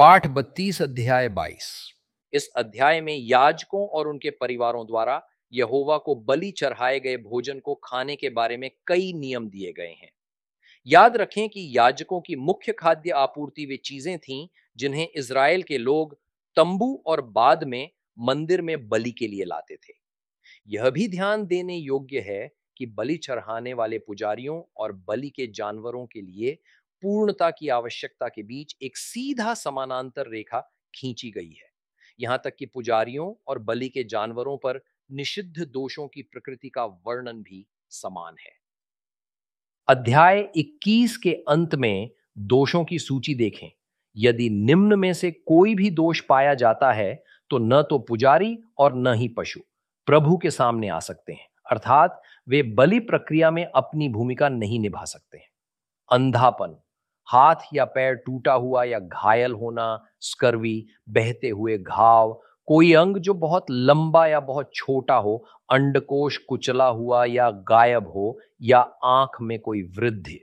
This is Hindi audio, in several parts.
पाठ 32 अध्याय 22। इस अध्याय में याजकों और उनके परिवारों द्वारा यहोवा को बलि चढ़ाए गए भोजन को खाने के बारे में कई नियम दिए गए हैं। याद रखें कि याजकों की मुख्य खाद्य आपूर्ति वे चीजें थीं जिन्हें इज़राइल के लोग तंबू और बाद में मंदिर में बलि के लिए लाते थे। यह भी ध्यान देने योग्य है कि बलि चढ़ाने वाले पुजारियों और बलि के जानवरों के लिए पूर्णता की आवश्यकता के बीच एक सीधा समानांतर रेखा खींची गई है। यहां तक कि पुजारियों और बलि के जानवरों पर निषिद्ध दोषों की प्रकृति का वर्णन भी समान है। अध्याय 21 के अंत में दोषों की सूची देखें। यदि निम्न में से कोई भी दोष पाया जाता है तो न तो पुजारी और न ही पशु प्रभु के सामने आ सकते हैं, अर्थात वे बलि प्रक्रिया में अपनी भूमिका नहीं निभा सकते हैं। अंधापन, हाथ या पैर टूटा हुआ या घायल होना, स्कर्वी, बहते हुए घाव, कोई अंग जो बहुत लंबा या बहुत छोटा हो, अंडकोश कुचला हुआ या गायब हो, या आंख में कोई वृद्धि।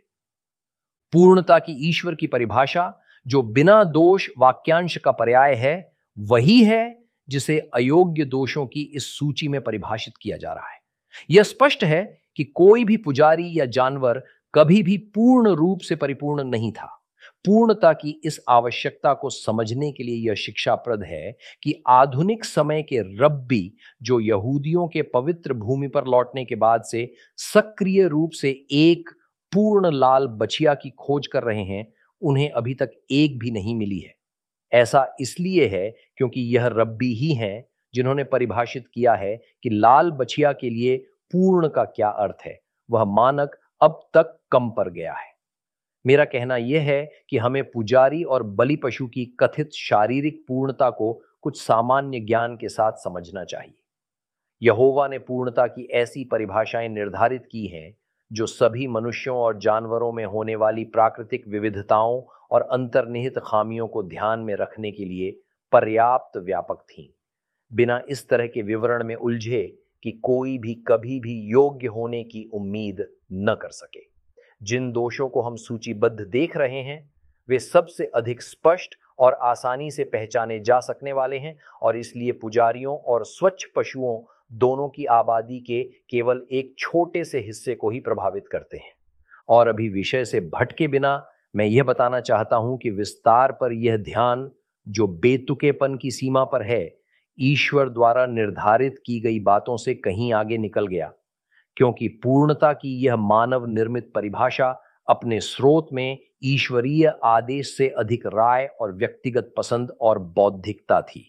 पूर्णता की ईश्वर की परिभाषा जो बिना दोष वाक्यांश का पर्याय है, वही है जिसे अयोग्य दोषों की इस सूची में परिभाषित किया जा रहा है। यह स्पष्ट है कि कोई भी पुजारी या जानवर कभी भी पूर्ण रूप से परिपूर्ण नहीं था। पूर्णता की इस आवश्यकता को समझने के लिए यह शिक्षाप्रद है कि आधुनिक समय के रब्बी जो यहूदियों के पवित्र भूमि पर लौटने के बाद से सक्रिय रूप से एक पूर्ण लाल बछिया की खोज कर रहे हैं, उन्हें अभी तक एक भी नहीं मिली है। ऐसा इसलिए है क्योंकि यह रब्बी ही हैं जिन्होंने परिभाषित किया है कि लाल बछिया के लिए पूर्ण का क्या अर्थ है। वह मानक अब तक कम पर गया है। मेरा कहना यह है कि हमें पुजारी और बलि पशु की कथित शारीरिक पूर्णता को कुछ सामान्य ज्ञान के साथ समझना चाहिए। यहोवा ने पूर्णता की ऐसी परिभाषाएं निर्धारित की हैं जो सभी मनुष्यों और जानवरों में होने वाली प्राकृतिक विविधताओं और अंतर्निहित खामियों को ध्यान में रखने के लिए पर्याप्त व्यापक थीं, बिना इस तरह के विवरण में उलझे कि कोई भी कभी भी योग्य होने की उम्मीद न कर सके। जिन दोषों को हम सूचीबद्ध देख रहे हैं वे सबसे अधिक स्पष्ट और आसानी से पहचाने जा सकने वाले हैं और इसलिए पुजारियों और स्वच्छ पशुओं दोनों की आबादी के केवल एक छोटे से हिस्से को ही प्रभावित करते हैं। और अभी विषय से भटके बिना मैं यह बताना चाहता हूं कि विस्तार पर यह ध्यान जो बेतुकेपन की सीमा पर है, ईश्वर द्वारा निर्धारित की गई बातों से कहीं आगे निकल गया, क्योंकि पूर्णता की यह मानव निर्मित परिभाषा अपने स्रोत में ईश्वरीय आदेश से अधिक राय और व्यक्तिगत पसंद और बौद्धिकता थी।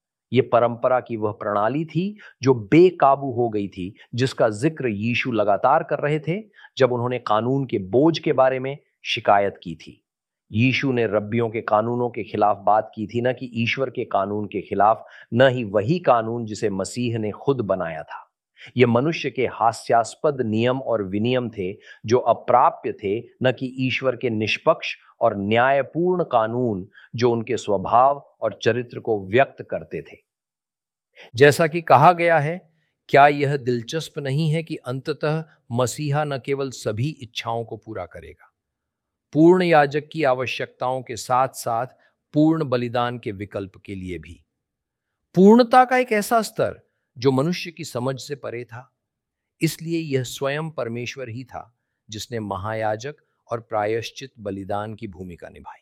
यह परंपरा की वह प्रणाली थी जो बेकाबू हो गई थी, जिसका जिक्र यीशु लगातार कर रहे थे जब उन्होंने कानून के बोझ के बारे में शिकायत की थी। यीशु ने रब्बियों के कानूनों के खिलाफ बात की थी, न कि ईश्वर के कानून के खिलाफ, न ही वही कानून जिसे मसीह ने खुद बनाया था। ये मनुष्य के हास्यास्पद नियम और विनियम थे जो अप्राप्य थे, न कि ईश्वर के निष्पक्ष और न्यायपूर्ण कानून जो उनके स्वभाव और चरित्र को व्यक्त करते थे। जैसा कि कहा गया है, क्या यह दिलचस्प नहीं है कि अंततः मसीहा न केवल सभी इच्छाओं को पूरा करेगा, पूर्ण याजक की आवश्यकताओं के साथ साथ पूर्ण बलिदान के विकल्प के लिए भी। पूर्णता का एक ऐसा स्तर जो मनुष्य की समझ से परे था। इसलिए यह स्वयं परमेश्वर ही था जिसने महायाजक और प्रायश्चित बलिदान की भूमिका निभाई।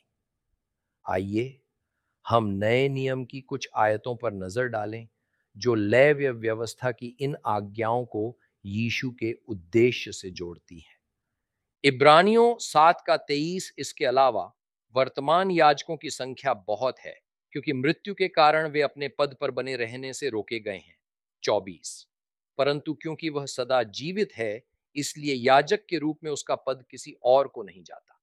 आइए हम नए नियम की कुछ आयतों पर नजर डालें जो लेव्य व्यवस्था की इन आज्ञाओं को यीशु के उद्देश्य से जोड़ती हैं। इब्रानियों 7 का 23 इसके अलावा वर्तमान याजकों की संख्या बहुत है क्योंकि मृत्यु के कारण वे अपने पद पर बने रहने से रोके गए हैं। 24 परंतु क्योंकि वह सदा जीवित है इसलिए याजक के रूप में उसका पद किसी और को नहीं जाता।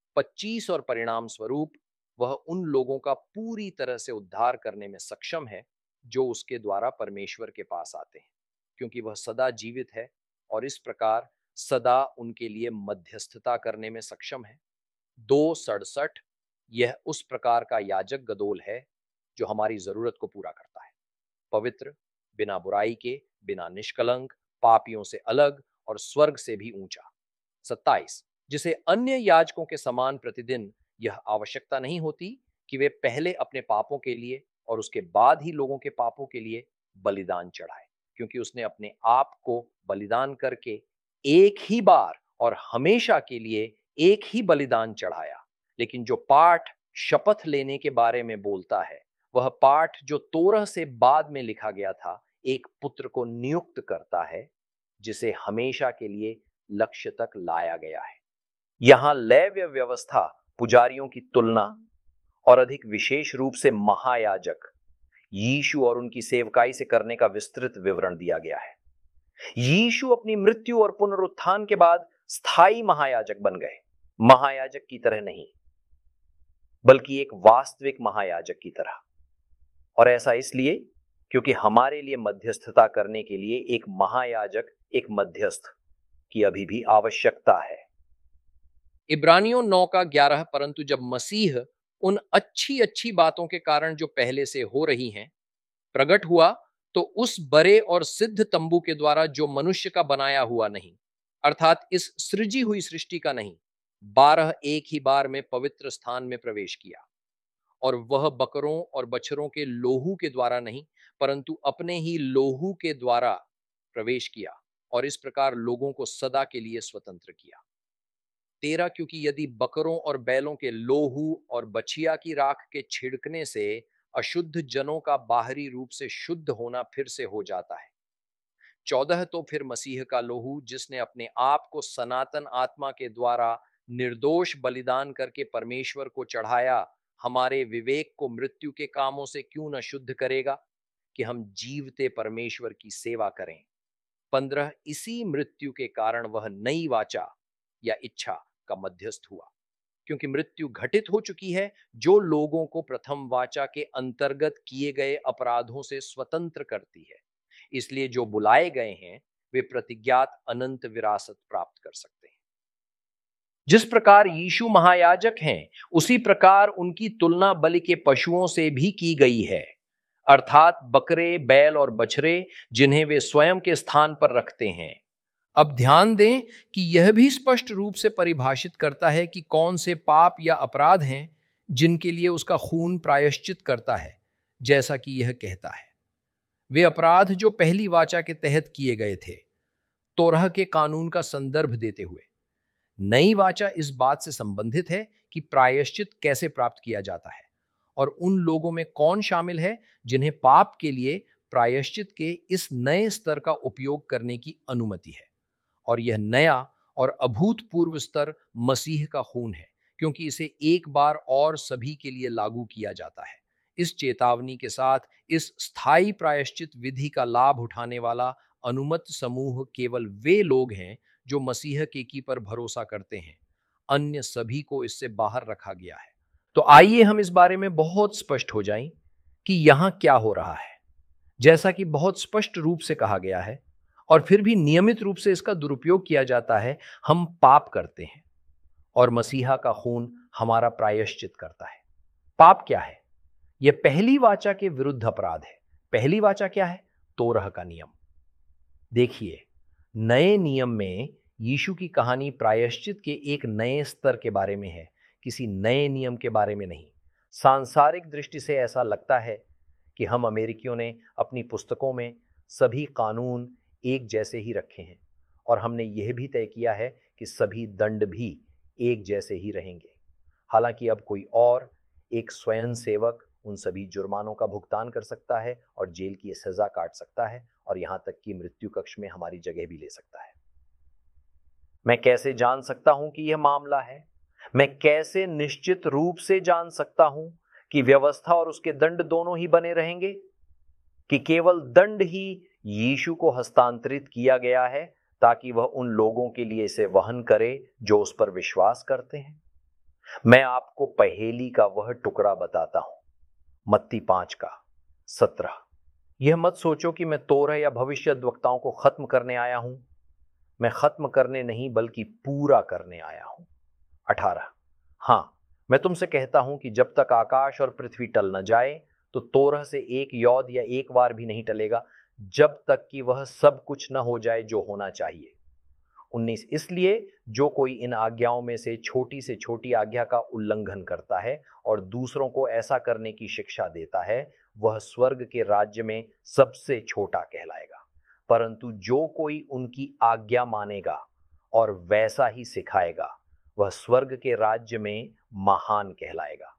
25 और परिणाम स्वरूप वह उन लोगों का पूरी तरह से उद्धार करने में सक्षम है जो उसके द्वारा परमेश्वर के पास आते हैं, क्योंकि वह सदा जीवित है और इस प्रकार सदा उनके लिए मध्यस्थता करने में सक्षम है। 2:67 यह उस प्रकार का याजक गदोल है जो हमारी जरूरत को पूरा करता है, पवित्र, बिना बुराई के, बिना निष्कलंक, पापियों से अलग और स्वर्ग से भी ऊंचा। 27 जिसे अन्य याजकों के समान प्रतिदिन यह आवश्यकता नहीं होती कि वे पहले अपने पापों के लिए और उसके बाद ही लोगों के पापों के लिए बलिदान चढ़ाए, क्योंकि उसने अपने आप को बलिदान करके एक ही बार और हमेशा के लिए एक ही बलिदान चढ़ाया। लेकिन जो पाठ शपथ लेने के बारे में बोलता है, वह पाठ जो तोरह से बाद में लिखा गया था, एक पुत्र को नियुक्त करता है जिसे हमेशा के लिए लक्ष्य तक लाया गया है। यहां लेव्य व्यवस्था पुजारियों की तुलना और अधिक विशेष रूप से महायाजक यीशु और उनकी सेवकाई से करने का विस्तृत विवरण दिया गया है। यीशु अपनी मृत्यु और पुनरुत्थान के बाद स्थायी महायाजक बन गए, महायाजक की तरह नहीं बल्कि एक वास्तविक महायाजक की तरह। और ऐसा इसलिए क्योंकि हमारे लिए मध्यस्थता करने के लिए एक महायाजक, एक मध्यस्थ की अभी भी आवश्यकता है। इब्रानियों 9 का 11। परंतु जब मसीह उन अच्छी अच्छी बातों के कारण जो पहले से हो रही हैं प्रकट हुआ, तो उस बड़े और सिद्ध तंबू के द्वारा जो मनुष्य का बनाया हुआ नहीं, अर्थात इस सृजी हुई सृष्टि का नहीं, 12 एक ही बार में पवित्र स्थान में प्रवेश किया। और वह बकरों और बछरों के लोहू के द्वारा नहीं, परंतु अपने ही लोहू के द्वारा प्रवेश किया और इस प्रकार लोगों को सदा के लिए स्वतंत्र किया। 13 क्योंकि यदि बकरों और बैलों के लोहू और बछिया की राख के छिड़कने से अशुद्ध जनों का बाहरी रूप से शुद्ध होना फिर से हो जाता है, 14 तो फिर मसीह का लोहू जिसने अपने आप को सनातन आत्मा के द्वारा निर्दोष बलिदान करके परमेश्वर को चढ़ाया, हमारे विवेक को मृत्यु के कामों से क्यों न शुद्ध करेगा कि हम जीवते परमेश्वर की सेवा करें। 15 इसी मृत्यु के कारण वह नई वाचा या इच्छा का मध्यस्थ हुआ, क्योंकि मृत्यु घटित हो चुकी है जो लोगों को प्रथम वाचा के अंतर्गत किए गए अपराधों से स्वतंत्र करती है। इसलिए जो बुलाए गए हैं वे प्रतिज्ञात अनंत विरासत प्राप्त कर सकते हैं। जिस प्रकार यीशु महायाजक हैं, उसी प्रकार उनकी तुलना बलि के पशुओं से भी की गई है, अर्थात बकरे, बैल और बछड़े जिन्हें वे स्वयं के स्थान पर रखते हैं। अब ध्यान दें कि यह भी स्पष्ट रूप से परिभाषित करता है कि कौन से पाप या अपराध हैं जिनके लिए उसका खून प्रायश्चित करता है। जैसा कि यह कहता है, वे अपराध जो पहली वाचा के तहत किए गए थे, तोरह के कानून का संदर्भ देते हुए। नई वाचा इस बात से संबंधित है कि प्रायश्चित कैसे प्राप्त किया जाता है और उन लोगों में कौन शामिल है जिन्हें पाप के लिए प्रायश्चित के इस नए स्तर का उपयोग करने की अनुमति है। और यह नया और अभूतपूर्व स्तर मसीह का खून है, क्योंकि इसे एक बार और सभी के लिए लागू किया जाता है। इस चेतावनी के साथ इस स्थायी प्रायश्चित विधि का लाभ उठाने वाला अनुमत समूह केवल वे लोग हैं जो मसीह की पर भरोसा करते हैं। अन्य सभी को इससे बाहर रखा गया है। तो आइए हम इस बारे में बहुत स्पष्ट हो जाएं कि यहां क्या हो रहा है। जैसा कि बहुत स्पष्ट रूप से कहा गया है और फिर भी नियमित रूप से इसका दुरुपयोग किया जाता है, हम पाप करते हैं और मसीहा का खून हमारा प्रायश्चित करता है। पाप क्या है? यह पहली वाचा के विरुद्ध अपराध है। पहली वाचा क्या है? तोरह का नियम। देखिए, नए नियम में यीशु की कहानी प्रायश्चित के एक नए स्तर के बारे में है, किसी नए नियम के बारे में नहीं। सांसारिक दृष्टि से ऐसा लगता है कि हम अमेरिकियों ने अपनी पुस्तकों में सभी कानून एक जैसे ही रखे हैं और हमने यह भी तय किया है कि सभी दंड भी एक जैसे ही रहेंगे। हालांकि अब कोई और एक स्वयं सेवक उन सभी जुर्मानों का भुगतान कर सकता है और जेल की सजा काट सकता है और यहां तक कि मृत्यु कक्ष में हमारी जगह भी ले सकता है। मैं कैसे जान सकता हूं कि यह मामला है? मैं कैसे निश्चित रूप से जान सकता हूं कि व्यवस्था और उसके दंड दोनों ही बने रहेंगे, कि केवल दंड ही यीशु को हस्तांतरित किया गया है ताकि वह उन लोगों के लिए इसे वहन करे जो उस पर विश्वास करते हैं? मैं आपको पहेली का वह टुकड़ा बताता हूं, मत्ती 5 का 17। यह मत सोचो कि मैं तोरह या भविष्यद्वक्ताओं को खत्म करने आया हूं। मैं खत्म करने नहीं बल्कि पूरा करने आया हूं। 18। हां, मैं तुमसे कहता हूं कि जब तक आकाश और पृथ्वी टल न जाए तो तोरह से एक यौद या एक वार भी नहीं टलेगा, जब तक कि वह सब कुछ न हो जाए जो होना चाहिए। 19 इसलिए जो कोई इन आज्ञाओं में से छोटी आज्ञा का उल्लंघन करता है और दूसरों को ऐसा करने की शिक्षा देता है, वह स्वर्ग के राज्य में सबसे छोटा कहलाएगा। परंतु जो कोई उनकी आज्ञा मानेगा और वैसा ही सिखाएगा, वह स्वर्ग के राज्य में महान कहलाएगा।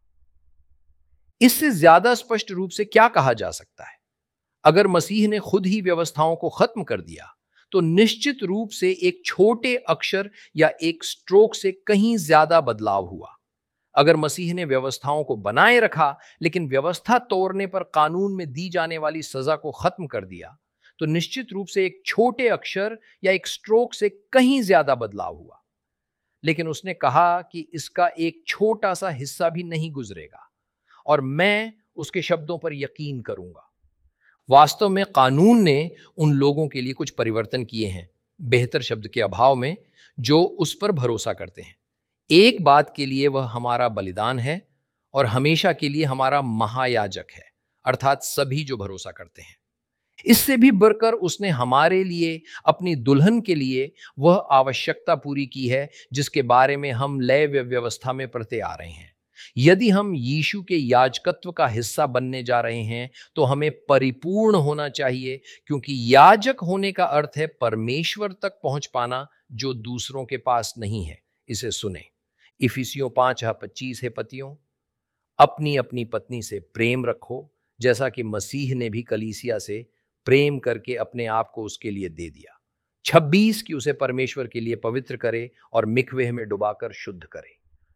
इससे ज्यादा स्पष्ट रूप से क्या कहा जा सकता है? अगर मसीह ने खुद ही व्यवस्थाओं को खत्म कर दिया, तो निश्चित रूप से एक छोटे अक्षर या एक स्ट्रोक से कहीं ज्यादा बदलाव हुआ। अगर मसीह ने व्यवस्थाओं को बनाए रखा लेकिन व्यवस्था तोड़ने पर कानून में दी जाने वाली सजा को खत्म कर दिया, तो निश्चित रूप से एक छोटे अक्षर या एक स्ट्रोक से कहीं ज्यादा बदलाव हुआ। लेकिन उसने कहा कि इसका एक छोटा सा हिस्सा भी नहीं गुजरेगा और मैं उसके शब्दों पर यकीन करूंगा। वास्तव में कानून ने उन लोगों के लिए कुछ परिवर्तन किए हैं, बेहतर शब्द के अभाव में, जो उस पर भरोसा करते हैं। एक बात के लिए वह हमारा बलिदान है और हमेशा के लिए हमारा महायाजक है, अर्थात सभी जो भरोसा करते हैं। इससे भी बढ़कर उसने हमारे लिए, अपनी दुल्हन के लिए वह आवश्यकता पूरी की है जिसके बारे में हम लेव्य व्यवस्था में पढ़ते आ रहे हैं। यदि हम यीशु के याजकत्व का हिस्सा बनने जा रहे हैं, तो हमें परिपूर्ण होना चाहिए, क्योंकि याजक होने का अर्थ है परमेश्वर तक पहुंच पाना, जो दूसरों के पास नहीं है। इसे सुने, इफिसियों 5:25 है, पतियों अपनी अपनी पत्नी से प्रेम रखो, जैसा कि मसीह ने भी कलीसिया से प्रेम करके अपने आप को उसके लिए दे दिया। 26 की उसे परमेश्वर के लिए पवित्र करे और मिकवेह में डुबाकर शुद्ध करे।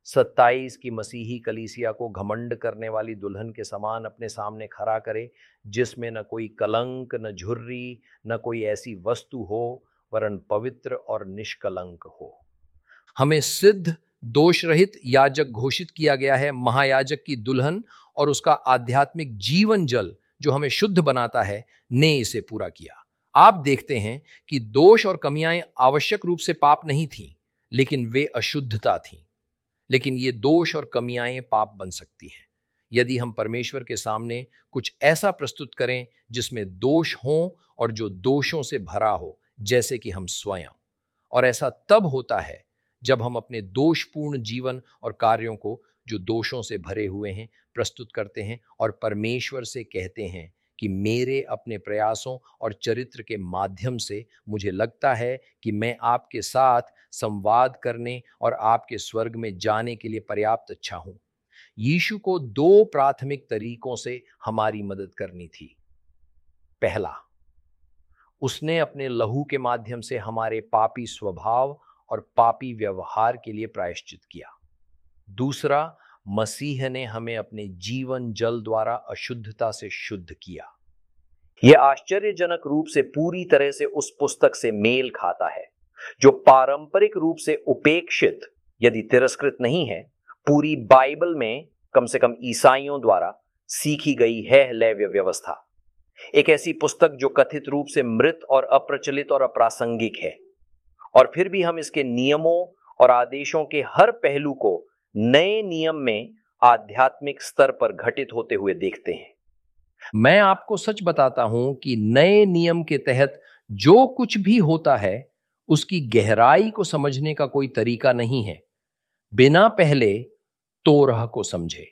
27 की मसीही कलीसिया को घमंड करने वाली दुल्हन के समान अपने सामने खड़ा करे, जिसमें न कोई कलंक, न झुर्री, न कोई ऐसी वस्तु हो, वरन पवित्र और निष्कलंक हो। हमें सिद्ध, दोष रहित याजक घोषित किया गया है। महायाजक की दुल्हन और उसका आध्यात्मिक जीवन जल, जो हमें शुद्ध बनाता है, ने इसे पूरा किया। आप देखते हैं कि दोष और कमियां आवश्यक रूप से पाप नहीं थीं, लेकिन वे अशुद्धता थीं। लेकिन ये दोष और कमियां पाप बन सकती हैं यदि हम परमेश्वर के सामने कुछ ऐसा प्रस्तुत करें जिसमें दोष हों और जो दोषों से भरा हो, जैसे कि हम स्वयं। और ऐसा तब होता है जब हम अपने दोषपूर्ण जीवन और कार्यों को, जो दोषों से भरे हुए हैं, प्रस्तुत करते हैं और परमेश्वर से कहते हैं कि मेरे अपने प्रयासों और चरित्र के माध्यम से मुझे लगता है कि मैं आपके साथ संवाद करने और आपके स्वर्ग में जाने के लिए पर्याप्त अच्छा हूं। यीशु को 2 प्राथमिक तरीकों से हमारी मदद करनी थी। पहला, उसने अपने लहू के माध्यम से हमारे पापी स्वभाव और पापी व्यवहार के लिए प्रायश्चित किया। दूसरा, मसीह ने हमें अपने जीवन जल द्वारा अशुद्धता से शुद्ध किया। यह आश्चर्यजनक रूप से पूरी तरह से उस पुस्तक से मेल खाता है जो पारंपरिक रूप से उपेक्षित, यदि तिरस्कृत नहीं है, पूरी बाइबल में कम से कम ईसाइयों द्वारा सीखी गई है लेव्य व्यवस्था। एक ऐसी पुस्तक जो कथित रूप से मृत और अप्रचलित और अप्रासंगिक है, और फिर भी हम इसके नियमों और आदेशों के हर पहलू को नए नियम में आध्यात्मिक स्तर पर घटित होते हुए देखते हैं। मैं आपको सच बताता हूं कि नए नियम के तहत जो कुछ भी होता है, उसकी गहराई को समझने का कोई तरीका नहीं है बिना पहले तोरह को समझे।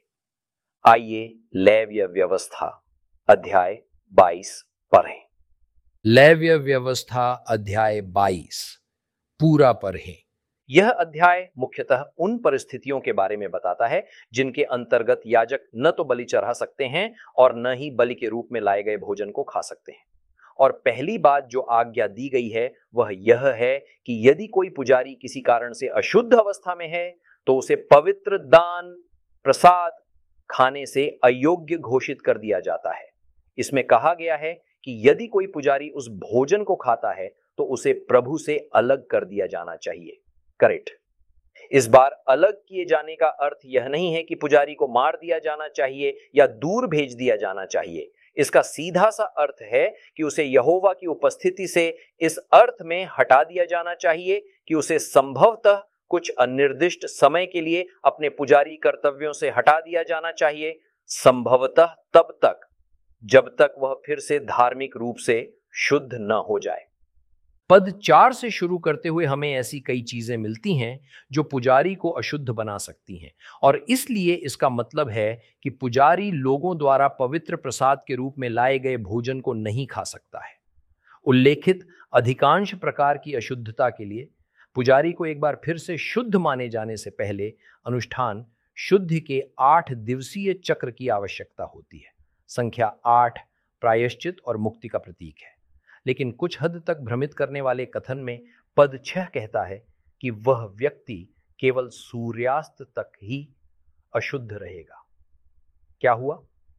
आइए लेव्य व्यवस्था अध्याय 22 पढ़ें। लेव्य व्यवस्था अध्याय 22 पूरा पढ़ें। यह अध्याय मुख्यतः उन परिस्थितियों के बारे में बताता है जिनके अंतर्गत याजक न तो बलि चढ़ा सकते हैं और न ही बलि के रूप में लाए गए भोजन को खा सकते हैं। और पहली बात जो आज्ञा दी गई है वह यह है कि यदि कोई पुजारी किसी कारण से अशुद्ध अवस्था में है, तो उसे पवित्र दान प्रसाद खाने से अयोग्य घोषित कर दिया जाता है। इसमें कहा गया है कि यदि कोई पुजारी उस भोजन को खाता है, तो उसे प्रभु से अलग कर दिया जाना चाहिए। करेक्ट। इस बार अलग किए जाने का अर्थ यह नहीं है कि पुजारी को मार दिया जाना चाहिए या दूर भेज दिया जाना चाहिए। इसका सीधा सा अर्थ है कि उसे यहोवा की उपस्थिति से इस अर्थ में हटा दिया जाना चाहिए कि उसे संभवतः कुछ अनिर्दिष्ट समय के लिए अपने पुजारी कर्तव्यों से हटा दिया जाना चाहिए, संभवतः तब तक जब तक वह फिर से धार्मिक रूप से शुद्ध न हो जाए। पद 4 से शुरू करते हुए हमें ऐसी कई चीजें मिलती हैं जो पुजारी को अशुद्ध बना सकती हैं, और इसलिए इसका मतलब है कि पुजारी लोगों द्वारा पवित्र प्रसाद के रूप में लाए गए भोजन को नहीं खा सकता है। उल्लेखित अधिकांश प्रकार की अशुद्धता के लिए पुजारी को एक बार फिर से शुद्ध माने जाने से पहले अनुष्ठान शुद्धि के 8 दिवसीय चक्र की आवश्यकता होती है। संख्या 8 प्रायश्चित और मुक्ति का प्रतीक है। लेकिन कुछ हद तक भ्रमित करने वाले कथन में पद 6 कहता है कि वह व्यक्ति केवल सूर्यास्त तक ही अशुद्ध रहेगा। क्या हुआ?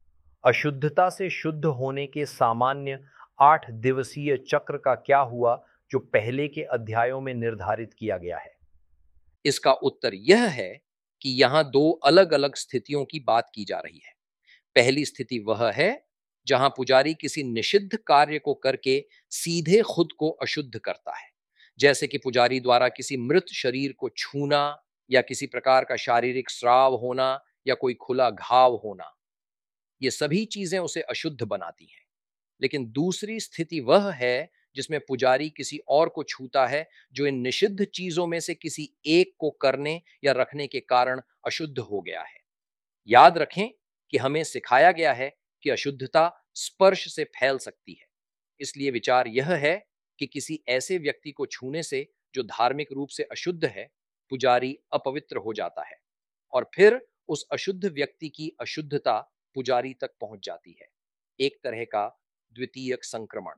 अशुद्धता से शुद्ध होने के सामान्य 8 दिवसीय चक्र का क्या हुआ जो पहले के अध्यायों में निर्धारित किया गया है? इसका उत्तर यह है कि यहाँ दो अलग अलग स्थितियों की बात की जा रही है। पहली स्थिति वह है जहां पुजारी किसी निषिद्ध कार्य को करके सीधे खुद को अशुद्ध करता है, जैसे कि पुजारी द्वारा किसी मृत शरीर को छूना या किसी प्रकार का शारीरिक स्राव होना या कोई खुला घाव होना। ये सभी चीजें उसे अशुद्ध बनाती हैं। लेकिन दूसरी स्थिति वह है जिसमें पुजारी किसी और को छूता है जो इन निषिद्ध चीजों में से किसी एक को करने या रखने के कारण अशुद्ध हो गया है। याद रखें कि हमें सिखाया गया है कि अशुद्धता स्पर्श से फैल सकती है। इसलिए विचार यह है कि किसी ऐसे व्यक्ति को छूने से जो धार्मिक रूप से अशुद्ध है, पुजारी अपवित्र हो जाता है और फिर उस अशुद्ध व्यक्ति की अशुद्धता पुजारी तक पहुंच जाती है। एक तरह का द्वितीयक संक्रमण।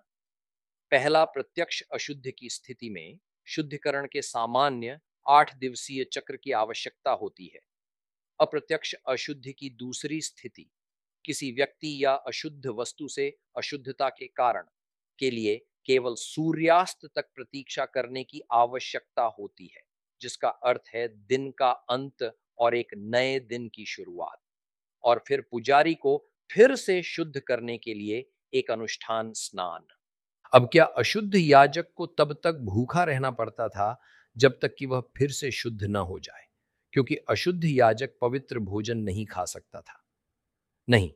पहला प्रत्यक्ष अशुद्ध की स्थिति में शुद्धिकरण के सामान्य 8 दिवसीय चक्र की आवश्यकता होती है। अप्रत्यक्ष अशुद्धि की दूसरी स्थिति किसी व्यक्ति या अशुद्ध वस्तु से अशुद्धता के कारण के लिए केवल सूर्यास्त तक प्रतीक्षा करने की आवश्यकता होती है, जिसका अर्थ है दिन का अंत और एक नए दिन की शुरुआत, और फिर पुजारी को फिर से शुद्ध करने के लिए एक अनुष्ठान स्नान। अब क्या अशुद्ध याजक को तब तक भूखा रहना पड़ता था जब तक कि वह फिर से शुद्ध न हो जाए, क्योंकि अशुद्ध याजक पवित्र भोजन नहीं खा सकता था? नहीं,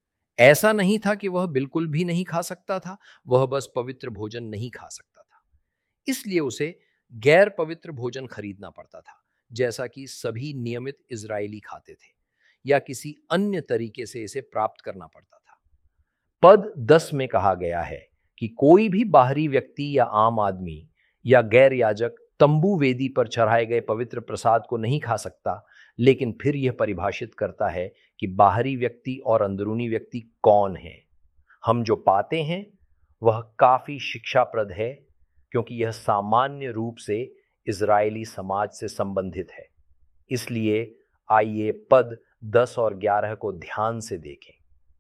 ऐसा नहीं था कि वह बिल्कुल भी नहीं खा सकता था, वह बस पवित्र भोजन नहीं खा सकता था। इसलिए उसे गैर पवित्र भोजन खरीदना पड़ता था, जैसा कि सभी नियमित इजरायली खाते थे, या किसी अन्य तरीके से इसे प्राप्त करना पड़ता था। पद 10 में कहा गया है कि कोई भी बाहरी व्यक्ति या आम आदमी या गैर याजक तंबू वेदी पर चढ़ाए गए पवित्र प्रसाद को नहीं खा सकता, लेकिन फिर यह परिभाषित करता है कि बाहरी व्यक्ति और अंदरूनी व्यक्ति कौन है। हम जो पाते हैं वह काफी शिक्षाप्रद है, क्योंकि यह सामान्य रूप से इजरायली समाज से संबंधित है। इसलिए आइए पद 10 और 11 को ध्यान से देखें।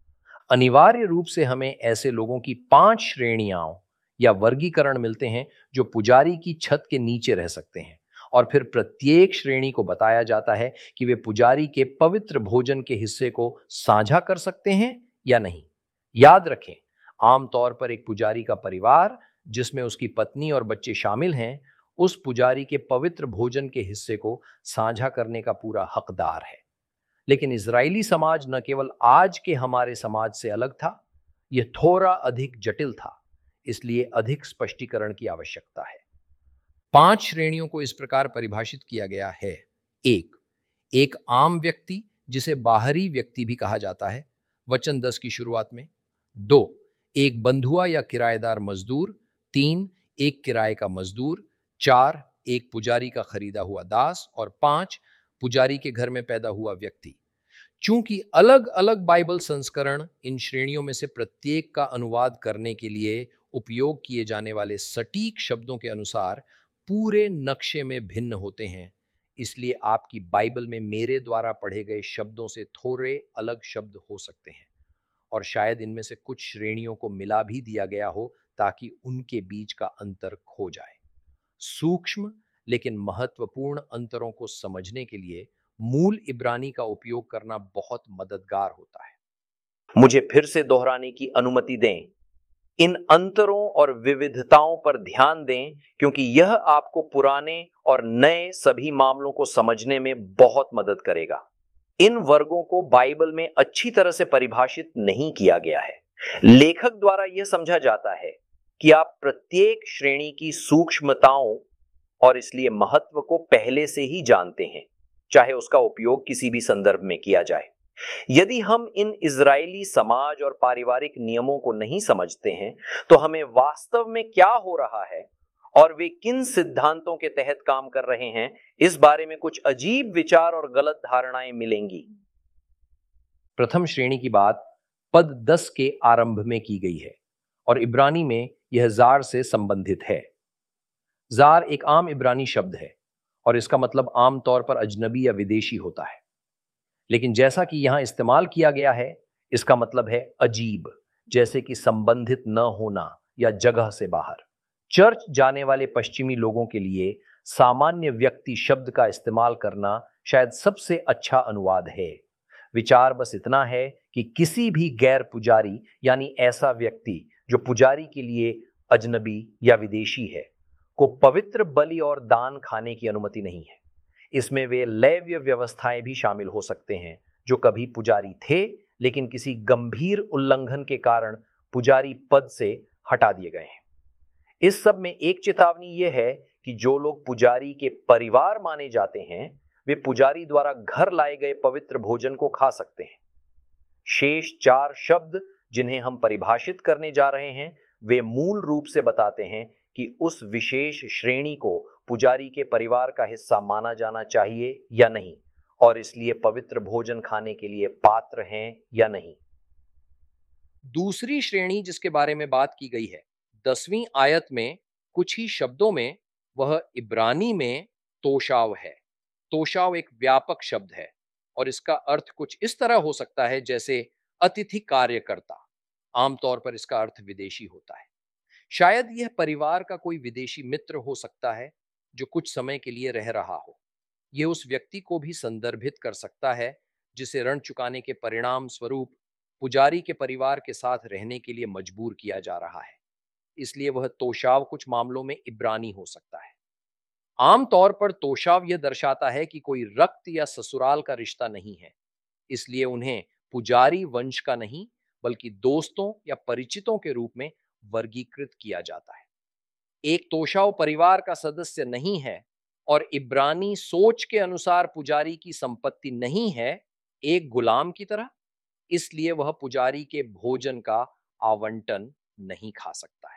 अनिवार्य रूप से हमें ऐसे लोगों की 5 श्रेणियां या वर्गीकरण मिलते हैं जो पुजारी की छत के नीचे रह सकते हैं, और फिर प्रत्येक श्रेणी को बताया जाता है कि वे पुजारी के पवित्र भोजन के हिस्से को साझा कर सकते हैं या नहीं। याद रखें, आमतौर पर एक पुजारी का परिवार, जिसमें उसकी पत्नी और बच्चे शामिल हैं, उस पुजारी के पवित्र भोजन के हिस्से को साझा करने का पूरा हकदार है। लेकिन इजरायली समाज न केवल आज के हमारे समाज से अलग था, यह थोड़ा अधिक जटिल था, इसलिए अधिक स्पष्टीकरण की आवश्यकता है। 5 श्रेणियों को इस प्रकार परिभाषित किया गया है। एक आम व्यक्ति, जिसे बाहरी व्यक्ति भी कहा जाता है, वचन 10 की शुरुआत में। 2, एक बंधुआ या किराएदार मजदूर। 3, एक किराए का मजदूर। 4, एक पुजारी का खरीदा हुआ दास। और 5, पुजारी के घर में पैदा हुआ व्यक्ति। चूंकि अलग अलग बाइबल संस्करण इन श्रेणियों में से प्रत्येक का अनुवाद करने के लिए उपयोग किए जाने वाले सटीक शब्दों के अनुसार पूरे नक्शे में भिन्न होते हैं, इसलिए आपकी बाइबल में मेरे द्वारा पढ़े गए शब्दों से थोड़े अलग शब्द हो सकते हैं, और शायद इनमें से कुछ श्रेणियों को मिला भी दिया गया हो ताकि उनके बीच का अंतर खो जाए। सूक्ष्म लेकिन महत्वपूर्ण अंतरों को समझने के लिए मूल इब्रानी का उपयोग करना बहुत मददगार होता है। मुझे फिर से दोहराने की अनुमति दें। इन अंतरों और विविधताओं पर ध्यान दें, क्योंकि यह आपको पुराने और नए सभी मामलों को समझने में बहुत मदद करेगा। इन वर्गों को बाइबल में अच्छी तरह से परिभाषित नहीं किया गया है। लेखक द्वारा यह समझा जाता है कि आप प्रत्येक श्रेणी की सूक्ष्मताओं और इसलिए महत्व को पहले से ही जानते हैं, चाहे उसका उपयोग किसी भी संदर्भ में किया जाए। यदि हम इन इजरायली समाज और पारिवारिक नियमों को नहीं समझते हैं, तो हमें वास्तव में क्या हो रहा है और वे किन सिद्धांतों के तहत काम कर रहे हैं, इस बारे में कुछ अजीब विचार और गलत धारणाएं मिलेंगी। प्रथम श्रेणी की बात पद 10 के आरंभ में की गई है और इब्रानी में यह जार से संबंधित है। जार एक आम इब्रानी शब्द है और इसका मतलब आमतौर पर अजनबी या विदेशी होता है, लेकिन जैसा कि यहां इस्तेमाल किया गया है, इसका मतलब है अजीब, जैसे कि संबंधित न होना या जगह से बाहर। चर्च जाने वाले पश्चिमी लोगों के लिए सामान्य व्यक्ति शब्द का इस्तेमाल करना शायद सबसे अच्छा अनुवाद है। विचार बस इतना है कि किसी भी गैर पुजारी यानी ऐसा व्यक्ति जो पुजारी के लिए अजनबी या विदेशी है, को पवित्र बलि और दान खाने की अनुमति नहीं है। इसमें वे लैव्य व्यवस्थाएं भी शामिल हो सकते हैं जो कभी पुजारी थे लेकिन किसी गंभीर उल्लंघन के कारण पुजारी पद से हटा दिए गए हैं। इस सब में एक चेतावनी यह है कि जो लोग पुजारी के परिवार माने जाते हैं, वे पुजारी द्वारा घर लाए गए पवित्र भोजन को खा सकते हैं। शेष 4 शब्द जिन्हें हम परिभाषित करने जा रहे हैं, वे मूल रूप से बताते हैं कि उस विशेष श्रेणी को पुजारी के परिवार का हिस्सा माना जाना चाहिए या नहीं, और इसलिए पवित्र भोजन खाने के लिए पात्र हैं या नहीं। दूसरी श्रेणी जिसके बारे में बात की गई है 10वीं आयत में, कुछ ही शब्दों में वह इब्रानी में तोशाव है। तोशाव एक व्यापक शब्द है और इसका अर्थ कुछ इस तरह हो सकता है जैसे अतिथि कार्यकर्ता। आमतौर पर इसका अर्थ विदेशी होता है। शायद यह परिवार का कोई विदेशी मित्र हो सकता है जो कुछ समय के लिए रह रहा हो। यह उस व्यक्ति को भी संदर्भित कर सकता है जिसे ऋण चुकाने के परिणाम स्वरूप पुजारी के परिवार के साथ रहने के लिए मजबूर किया जा रहा है। इसलिए वह तोशाव कुछ मामलों में इब्रानी हो सकता है। आमतौर पर तोशाव यह दर्शाता है कि कोई रक्त या ससुराल का रिश्ता नहीं है, इसलिए उन्हें पुजारी वंश का नहीं बल्कि दोस्तों या परिचितों के रूप में वर्गीकृत किया जाता है। एक तोशाव परिवार का सदस्य नहीं है और इब्रानी सोच के अनुसार पुजारी की संपत्ति नहीं है, एक गुलाम की तरह, इसलिए वह पुजारी के भोजन का आवंटन नहीं खा सकता है।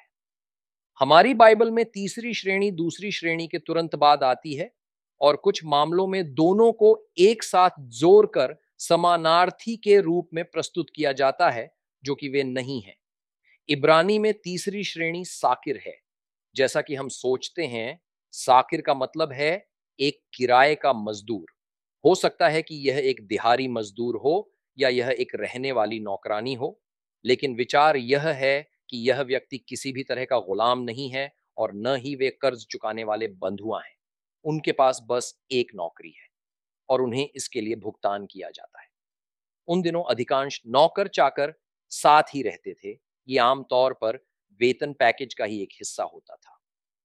हमारी बाइबल में तीसरी श्रेणी दूसरी श्रेणी के तुरंत बाद आती है और कुछ मामलों में दोनों को एक साथ जोड़कर समानार्थी के रूप में प्रस्तुत किया जाता है, जो कि वे नहीं है। इब्रानी में तीसरी श्रेणी साकिर है। जैसा कि हम सोचते हैं, साकिर का मतलब है एक किराए का मजदूर। हो सकता है कि यह एक दिहाड़ी मजदूर हो या यह एक रहने वाली नौकरानी हो, लेकिन विचार यह है कि यह व्यक्ति किसी भी तरह का गुलाम नहीं है और न ही वे कर्ज चुकाने वाले बंधुआ हैं। उनके पास बस एक नौकरी है और उन्हें इसके लिए भुगतान किया जाता है। उन दिनों अधिकांश नौकर चाकर साथ ही रहते थे। ये आमतौर पर वेतन पैकेज का ही एक हिस्सा होता था।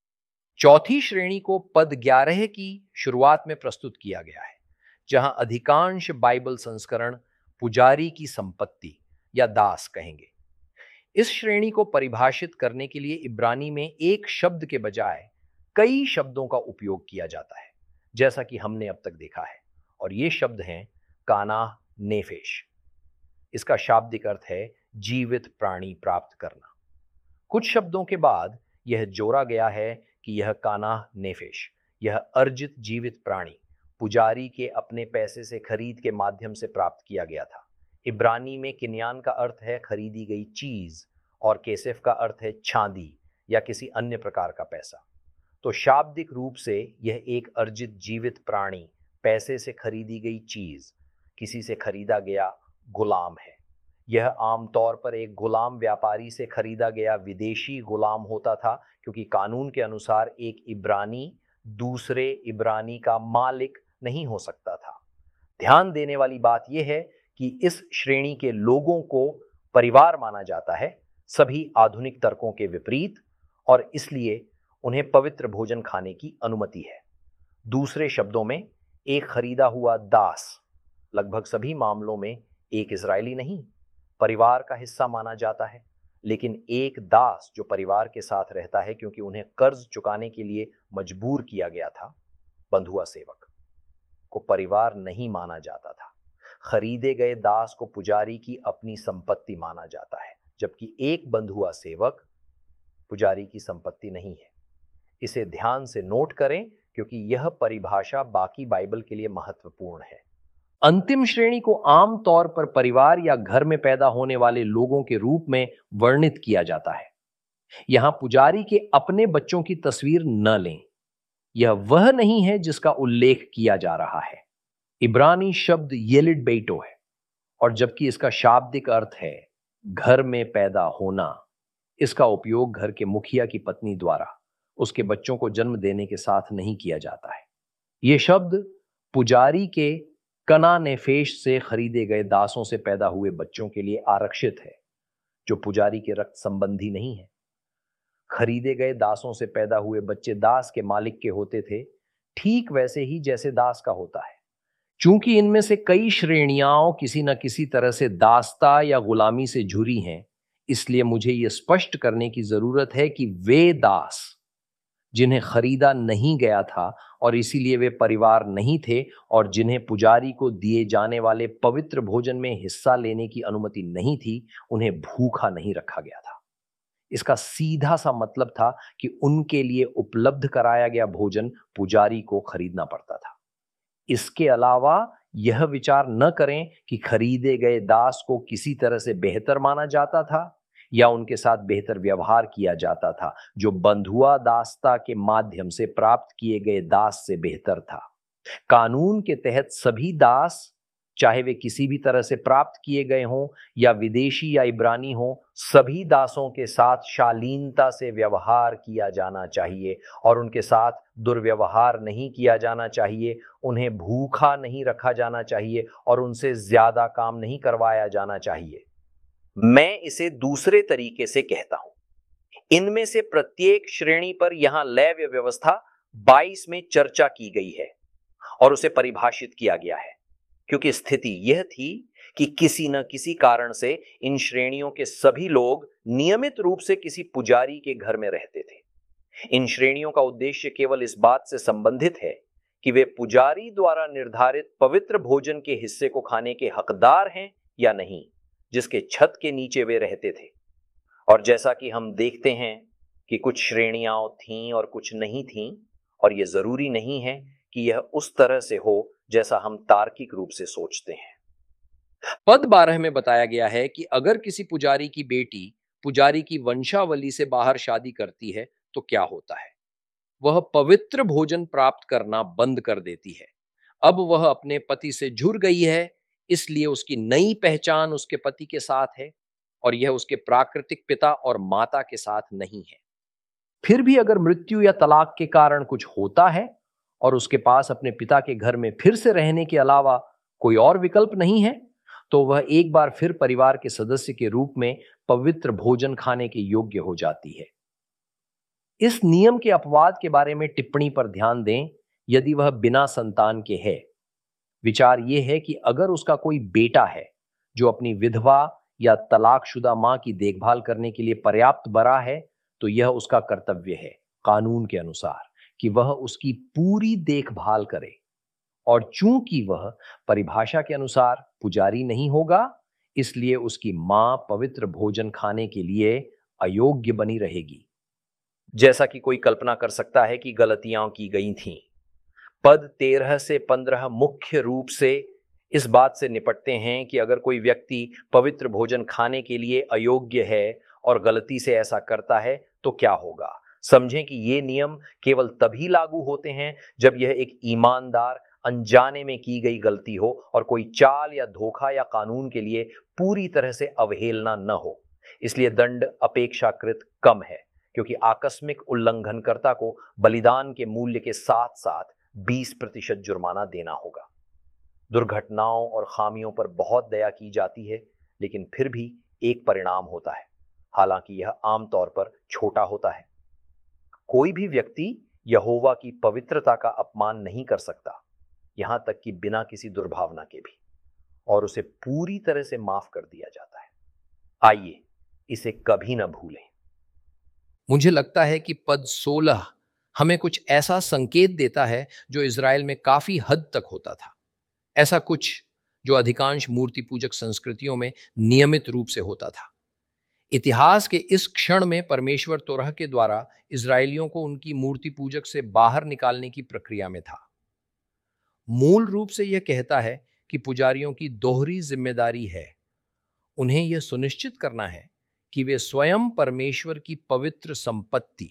चौथी श्रेणी को पद 11 की शुरुआत में प्रस्तुत किया गया है, जहां अधिकांश बाइबल संस्करण पुजारी की संपत्ति या दास कहेंगे। इस श्रेणी को परिभाषित करने के लिए इब्रानी में एक शब्द के बजाय कई शब्दों का उपयोग किया जाता है, जैसा कि हमने अब तक देखा है, और ये शब्द हैं कानाह नेफेश। इसका शाब्दिक अर्थ है जीवित प्राणी प्राप्त करना। कुछ शब्दों के बाद यह जोड़ा गया है कि यह कानाह नेफेश, यह अर्जित जीवित प्राणी, पुजारी के अपने पैसे से खरीद के माध्यम से प्राप्त किया गया था। इब्रानी में किन्यान का अर्थ है खरीदी गई चीज और केसेफ का अर्थ है चांदी या किसी अन्य प्रकार का पैसा। तो शाब्दिक रूप से यह एक अर्जित जीवित प्राणी, पैसे से खरीदी गई चीज, किसी से खरीदा गया गुलाम है। यह आमतौर पर एक गुलाम व्यापारी से खरीदा गया विदेशी गुलाम होता था, क्योंकि कानून के अनुसार एक इब्रानी दूसरे इब्रानी का मालिक नहीं हो सकता था। ध्यान देने वाली बात यह है कि इस श्रेणी के लोगों को परिवार माना जाता है, सभी आधुनिक तर्कों के विपरीत, और इसलिए उन्हें पवित्र भोजन खाने की अनुमति है। दूसरे शब्दों में, एक खरीदा हुआ दास लगभग सभी मामलों में एक इजरायली नहीं, परिवार का हिस्सा माना जाता है, लेकिन एक दास जो परिवार के साथ रहता है क्योंकि उन्हें कर्ज चुकाने के लिए मजबूर किया गया था, बंधुआ सेवक को परिवार नहीं माना जाता था। खरीदे गए दास को पुजारी की अपनी संपत्ति माना जाता है, जबकि एक बंधुआ सेवक पुजारी की संपत्ति नहीं है। इसे ध्यान से नोट करें क्योंकि यह परिभाषा बाकी बाइबल के लिए महत्वपूर्ण है। अंतिम श्रेणी को आम तौर पर परिवार या घर में पैदा होने वाले लोगों के रूप में वर्णित किया जाता है। यहां पुजारी के अपने बच्चों की तस्वीर न लें। यह वह नहीं है जिसका उल्लेख किया जा रहा है। इब्रानी शब्द येलिड बेटो है, और जबकि इसका शाब्दिक अर्थ है घर में पैदा होना, इसका उपयोग घर के मुखिया की पत्नी द्वारा उसके बच्चों को जन्म देने के साथ नहीं किया जाता है। यह शब्द पुजारी के कना नेफेश से खरीदे गए दासों से पैदा हुए बच्चों के लिए आरक्षित है, जो पुजारी के रक्त संबंधी नहीं है। खरीदे गए दासों से पैदा हुए बच्चे दास के मालिक के होते थे, ठीक वैसे ही जैसे दास का होता है। चूंकि इनमें से कई श्रेणियां किसी न किसी तरह से दासता या गुलामी से जुड़ी हैं, इसलिए मुझे यह स्पष्ट करने की जरूरत है कि वे दास जिन्हें खरीदा नहीं गया था और इसीलिए वे परिवार नहीं थे और जिन्हें पुजारी को दिए जाने वाले पवित्र भोजन में हिस्सा लेने की अनुमति नहीं थी, उन्हें भूखा नहीं रखा गया था। इसका सीधा सा मतलब था कि उनके लिए उपलब्ध कराया गया भोजन पुजारी को खरीदना पड़ता था। इसके अलावा यह विचार न करें कि खरीदे गए दास को किसी तरह से बेहतर माना जाता था या उनके साथ बेहतर व्यवहार किया जाता था, जो बंधुआ दासता के माध्यम से प्राप्त किए गए दास से बेहतर था। कानून के तहत सभी दास, चाहे वे किसी भी तरह से प्राप्त किए गए हों या विदेशी या इब्रानी हों, सभी दासों के साथ शालीनता से व्यवहार किया जाना चाहिए और उनके साथ दुर्व्यवहार नहीं किया जाना चाहिए। उन्हें भूखा नहीं रखा जाना चाहिए और उनसे ज्यादा काम नहीं करवाया जाना चाहिए। मैं इसे दूसरे तरीके से कहता हूं, इनमें से प्रत्येक श्रेणी पर यहां लैव्य व्यवस्था 22 में चर्चा की गई है और उसे परिभाषित किया गया है, क्योंकि स्थिति यह थी कि किसी न किसी कारण से इन श्रेणियों के सभी लोग नियमित रूप से किसी पुजारी के घर में रहते थे। इन श्रेणियों का उद्देश्य केवल इस बात से संबंधित है कि वे पुजारी द्वारा निर्धारित पवित्र भोजन के हिस्से को खाने के हकदार हैं या नहीं, जिसके छत के नीचे वे रहते थे। और जैसा कि हम देखते हैं कि कुछ श्रेणियां थीं और कुछ नहीं थीं, और यह जरूरी नहीं है कि यह उस तरह से हो जैसा हम तार्किक रूप से सोचते हैं। पद 12 में बताया गया है कि अगर किसी पुजारी की बेटी पुजारी की वंशावली से बाहर शादी करती है तो क्या होता है। वह पवित्र भोजन प्राप्त करना बंद कर देती है। अब वह अपने पति से जुड़ गई है, इसलिए उसकी नई पहचान उसके पति के साथ है और यह उसके प्राकृतिक पिता और माता के साथ नहीं है। फिर भी अगर मृत्यु या तलाक के कारण कुछ होता है और उसके पास अपने पिता के घर में फिर से रहने के अलावा कोई और विकल्प नहीं है, तो वह एक बार फिर परिवार के सदस्य के रूप में पवित्र भोजन खाने के योग्य हो जाती है। इस नियम के अपवाद के बारे में टिप्पणी पर ध्यान दें। यदि वह बिना संतान के है, विचार यह है कि अगर उसका कोई बेटा है जो अपनी विधवा या तलाकशुदा मां की देखभाल करने के लिए पर्याप्त बड़ा है, तो यह उसका कर्तव्य है कानून के अनुसार कि वह उसकी पूरी देखभाल करे। और चूंकि वह परिभाषा के अनुसार पुजारी नहीं होगा, इसलिए उसकी मां पवित्र भोजन खाने के लिए अयोग्य बनी रहेगी। जैसा कि कोई कल्पना कर सकता है कि गलतियां की गई थीं। पद 13 से 15 मुख्य रूप से इस बात से निपटते हैं कि अगर कोई व्यक्ति पवित्र भोजन खाने के लिए अयोग्य है और गलती से ऐसा करता है तो क्या होगा। समझें कि ये नियम केवल तभी लागू होते हैं जब यह एक ईमानदार अनजाने में की गई गलती हो और कोई चाल या धोखा या कानून के लिए पूरी तरह से अवहेलना न हो। इसलिए दंड अपेक्षाकृत कम है, क्योंकि आकस्मिक उल्लंघनकर्ता को बलिदान के मूल्य के साथ साथ 20% जुर्माना देना होगा। दुर्घटनाओं और खामियों पर बहुत दया की जाती है, लेकिन फिर भी एक परिणाम होता है, हालांकि यह आमतौर पर छोटा होता है। कोई भी व्यक्ति यहोवा की पवित्रता का अपमान नहीं कर सकता, यहां तक कि बिना किसी दुर्भावना के भी, और उसे पूरी तरह से माफ कर दिया जाता है। आइए इसे कभी न भूलें। मुझे लगता है कि पद 16 हमें कुछ ऐसा संकेत देता है जो इज़राइल में काफ़ी हद तक होता था। ऐसा कुछ जो अधिकांश मूर्ति पूजक संस्कृतियों में नियमित रूप से होता था। इतिहास के इस क्षण में परमेश्वर तोरह के द्वारा इज़राइलियों को उनकी मूर्ति पूजक से बाहर निकालने की प्रक्रिया में था। मूल रूप से यह कहता है कि पुजारियों की दोहरी जिम्मेदारी है। उन्हें यह सुनिश्चित करना है कि वे स्वयं परमेश्वर की पवित्र संपत्ति,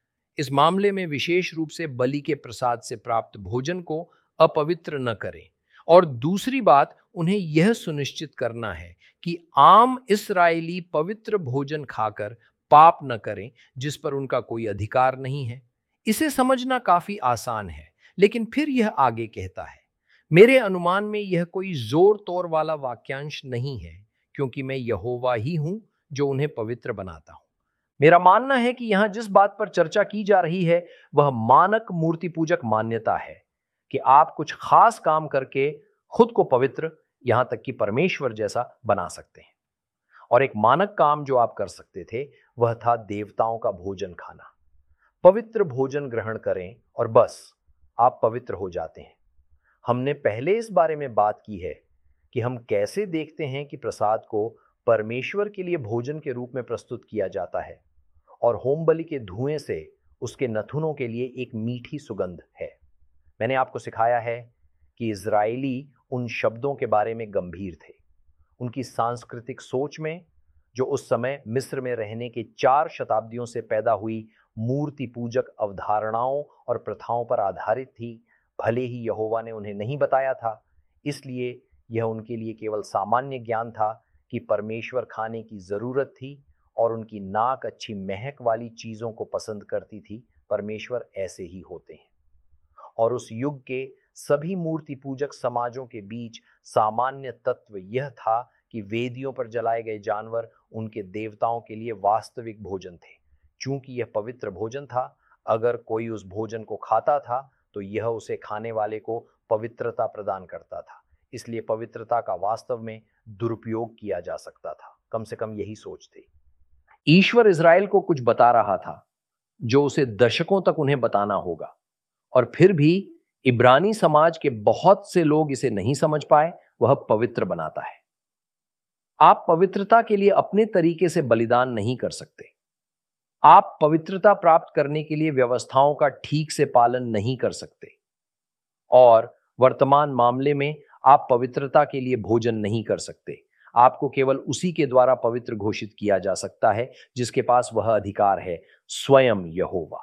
इस मामले में विशेष रूप से बलि के प्रसाद से प्राप्त भोजन को अपवित्र न करें। और दूसरी बात, उन्हें यह सुनिश्चित करना है कि आम इस्राएली पवित्र भोजन खाकर पाप न करें जिस पर उनका कोई अधिकार नहीं है। इसे समझना काफी आसान है, लेकिन फिर यह आगे कहता है, मेरे अनुमान में यह कोई जोर तोर वाला वाक्यांश नहीं है, क्योंकि मैं यहोवा ही हूं जो उन्हें पवित्र बनाता हूं। मेरा मानना है कि यहां जिस बात पर चर्चा की जा रही है वह मानक मूर्ति पूजक मान्यता है कि आप कुछ खास काम करके खुद को पवित्र, यहां तक कि परमेश्वर जैसा बना सकते हैं। और एक मानक काम जो आप कर सकते थे वह था देवताओं का भोजन खाना। पवित्र भोजन ग्रहण करें और बस आप पवित्र हो जाते हैं। हमने पहले इस बारे में बात की है कि हम कैसे देखते हैं कि प्रसाद को परमेश्वर के लिए भोजन के रूप में प्रस्तुत किया जाता है और होम बलि के धुएं से उसके नथुनों के लिए एक मीठी सुगंध है। मैंने आपको सिखाया है कि इजरायली उन शब्दों के बारे में गंभीर थे। उनकी सांस्कृतिक सोच में, जो उस समय मिस्र में रहने के 4 शताब्दियों से पैदा हुई मूर्ति पूजक अवधारणाओं और प्रथाओं पर आधारित थी, भले ही यहोवा ने उन्हें नहीं बताया था, इसलिए यह उनके लिए केवल सामान्य ज्ञान था कि परमेश्वर खाने की जरूरत थी और उनकी नाक अच्छी महक वाली चीजों को पसंद करती थी। परमेश्वर ऐसे ही होते हैं। और उस युग के सभी मूर्ति पूजक समाजों के बीच सामान्य तत्व यह था कि वेदियों पर जलाए गए जानवर उनके देवताओं के लिए वास्तविक भोजन थे। चूंकि यह पवित्र भोजन था, अगर कोई उस भोजन को खाता था तो यह उसे खाने वाले को पवित्रता प्रदान करता था। इसलिए पवित्रता का वास्तव में दुरुपयोग किया जा सकता था। कम से कम यही सोच थी। ईश्वर इज़राइल को कुछ बता रहा था जो उसे दशकों तक उन्हें बताना होगा, और फिर भी इब्रानी समाज के बहुत से लोग इसे नहीं समझ पाए। वह पवित्र बनाता है। आप पवित्रता के लिए अपने तरीके से बलिदान नहीं कर सकते। आप पवित्रता प्राप्त करने के लिए व्यवस्थाओं का ठीक से पालन नहीं कर सकते। और वर्तमान मामले में आप पवित्रता के लिए भोजन नहीं कर सकते। आपको केवल उसी के द्वारा पवित्र घोषित किया जा सकता है जिसके पास वह अधिकार है, स्वयं यहोवा।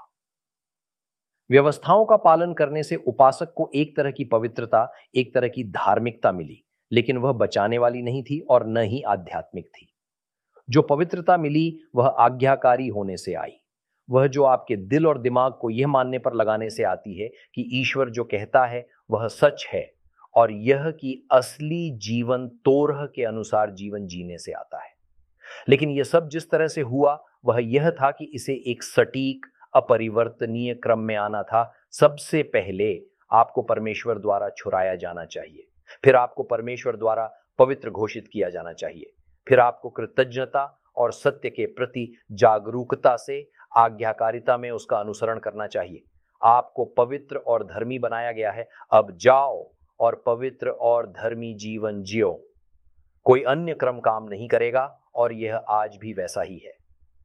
व्यवस्थाओं का पालन करने से उपासक को एक तरह की पवित्रता, एक तरह की धार्मिकता मिली, लेकिन वह बचाने वाली नहीं थी और न ही आध्यात्मिक थी। जो पवित्रता मिली वह आज्ञाकारी होने से आई। वह जो आपके दिल और दिमाग को यह मानने पर लगाने से आती है कि ईश्वर जो कहता है वह सच है, और यह कि असली जीवन तोरह के अनुसार जीवन जीने से आता है। लेकिन यह सब जिस तरह से हुआ वह यह था कि इसे एक सटीक, अपरिवर्तनीय क्रम में आना था। सबसे पहले आपको परमेश्वर द्वारा छुड़ाया जाना चाहिए, फिर आपको परमेश्वर द्वारा पवित्र घोषित किया जाना चाहिए, फिर आपको कृतज्ञता और सत्य के प्रति जागरूकता से आज्ञाकारिता में उसका अनुसरण करना चाहिए। आपको पवित्र और धर्मी बनाया गया है। अब जाओ और पवित्र और धर्मी जीवन जियो। कोई अन्य क्रम काम नहीं करेगा, और यह आज भी वैसा ही है।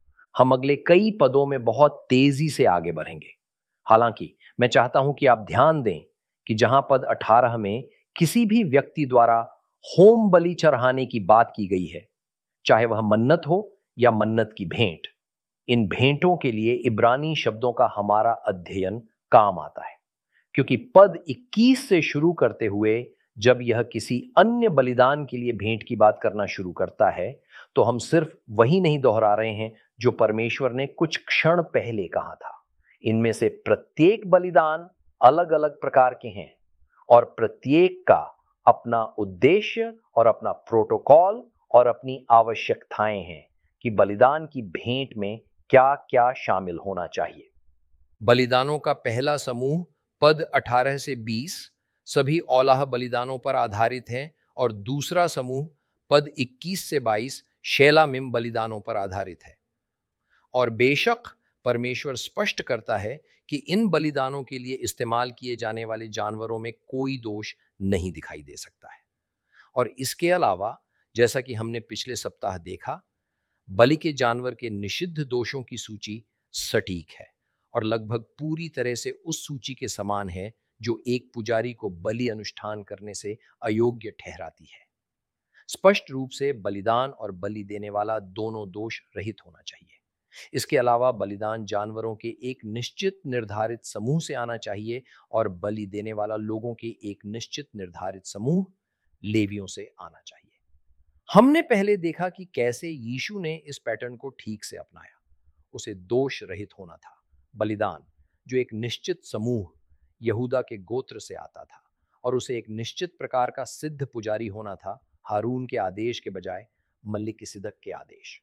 हम अगले कई पदों में बहुत तेजी से आगे बढ़ेंगे। हालांकि मैं चाहता हूं कि आप ध्यान दें कि जहां पद 18 में किसी भी व्यक्ति द्वारा होम बलि चढ़ाने की बात की गई है, चाहे वह मन्नत हो या मन्नत की भेंट, इन भेंटों के लिए इब्रानी शब्दों का हमारा अध्ययन काम आता है। क्योंकि पद 21 से शुरू करते हुए जब यह किसी अन्य बलिदान के लिए भेंट की बात करना शुरू करता है, तो हम सिर्फ वही नहीं दोहरा रहे हैं जो परमेश्वर ने कुछ क्षण पहले कहा था। इनमें से प्रत्येक बलिदान अलग अलग प्रकार के हैं, और प्रत्येक का अपना उद्देश्य और अपना प्रोटोकॉल और अपनी आवश्यकताएं हैं कि बलिदान की भेंट में क्या क्या शामिल होना चाहिए। बलिदानों का पहला समूह पद 18 से 20 सभी औलाह बलिदानों पर आधारित है, और दूसरा समूह पद 21 से 22 शेलामिम बलिदानों पर आधारित है। और बेशक परमेश्वर स्पष्ट करता है कि इन बलिदानों के लिए इस्तेमाल किए जाने वाले जानवरों में कोई दोष नहीं दिखाई दे सकता है। और इसके अलावा, जैसा कि हमने पिछले सप्ताह देखा, बलि के जानवर के निषिद्ध दोषों की सूची सटीक है और लगभग पूरी तरह से उस सूची के समान है जो एक पुजारी को बलि अनुष्ठान करने से अयोग्य ठहराती है। स्पष्ट रूप से बलिदान और बलि देने वाला दोनों दोष रहित होना चाहिए। इसके अलावा बलिदान जानवरों के एक निश्चित निर्धारित समूह से आना चाहिए और बलि देने वाला लोगों के एक निश्चित निर्धारित समूह लेवियों से आना चाहिए। हमने पहले देखा कि कैसे यीशु ने इस पैटर्न को ठीक से अपनाया। उसे दोष रहित होना था। बलिदान जो एक निश्चित समूह यहूदा के गोत्र से आता था, और उसे एक निश्चित प्रकार का सिद्ध पुजारी होना था, हारून के आदेश के बजाय मलिकिसिदक के आदेश।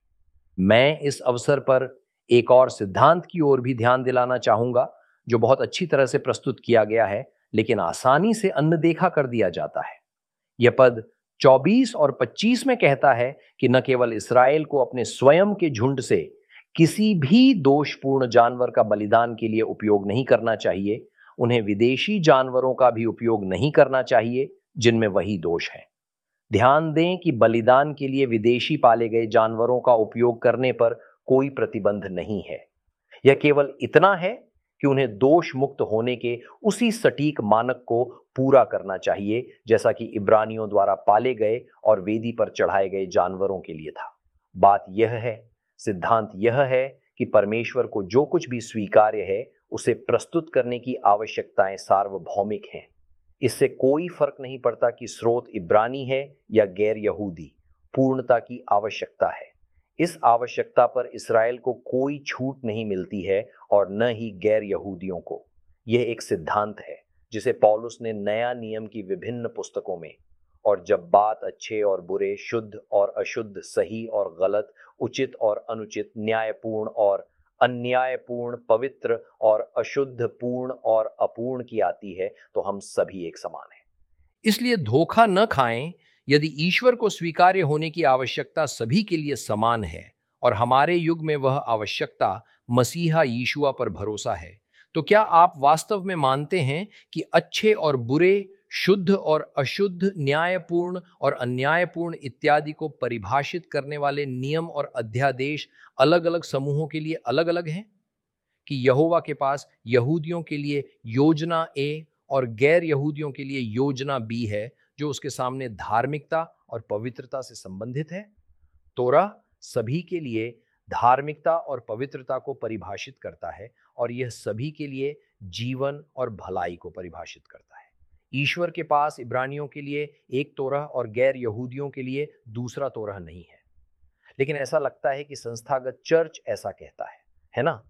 मैं इस अवसर पर एक और सिद्धांत की ओर भी ध्यान दिलाना चाहूंगा जो बहुत अच्छी तरह से प्रस्तुत किया गया है, लेकिन आसानी से अनदेखा कर दिया जाता है। यह पद 24 और 25 में कहता है कि न केवल इस्राएल को अपने स्वयं के झुंड से किसी भी दोषपूर्ण जानवर का बलिदान के लिए उपयोग नहीं करना चाहिए, उन्हें विदेशी जानवरों का भी उपयोग नहीं करना चाहिए जिनमें वही दोष है। ध्यान दें कि बलिदान के लिए विदेशी पाले गए जानवरों का उपयोग करने पर कोई प्रतिबंध नहीं है। यह केवल इतना है कि उन्हें दोष मुक्त होने के उसी सटीक मानक को पूरा करना चाहिए जैसा कि इब्रानियों द्वारा पाले गए और वेदी पर चढ़ाए गए जानवरों के लिए था। बात यह है, सिद्धांत यह है कि परमेश्वर को जो कुछ भी स्वीकार्य है उसे प्रस्तुत करने की आवश्यकताएं सार्वभौमिक हैं। इससे कोई फर्क नहीं पड़ता कि स्रोत इब्रानी है या गैर यहूदी, पूर्णता की आवश्यकता है। इस आवश्यकता पर इस्राएल को कोई छूट नहीं मिलती है और न ही गैर यहूदियों को। यह एक सिद्धांत है जिसे पौलुस ने नया नियम की विभिन्न पुस्तकों में, और जब बात अच्छे और बुरे, शुद्ध और अशुद्ध, सही और गलत, उचित और अनुचित, न्यायपूर्ण और अन्यायपूर्ण, पवित्र और अशुद्ध, पूर्ण और अपूर्ण की आती है, तो हम सभी एक समान हैं। इसलिए धोखा न खाएं। यदि ईश्वर को स्वीकार्य होने की आवश्यकता सभी के लिए समान है और हमारे युग में वह आवश्यकता मसीहा यीशुआ पर भरोसा है, तो क्या आप वास्तव में मानते हैं कि अच्छे और बुरे, शुद्ध और अशुद्ध, न्यायपूर्ण और अन्यायपूर्ण इत्यादि को परिभाषित करने वाले नियम और अध्यादेश अलग अलग समूहों के लिए अलग अलग हैं? कि यहोवा के पास यहूदियों के लिए योजना ए और गैर यहूदियों के लिए योजना बी है, जो उसके सामने धार्मिकता और पवित्रता से संबंधित है? तोरा सभी के लिए धार्मिकता और पवित्रता को परिभाषित करता है और यह सभी के लिए जीवन और भलाई को परिभाषित करता है। ईश्वर के पास इब्रानियों के लिए एक तोरह और गैर यहूदियों के लिए दूसरा तोरह नहीं है। लेकिन ऐसा लगता है कि संस्थागत चर्च ऐसा कहता है ना?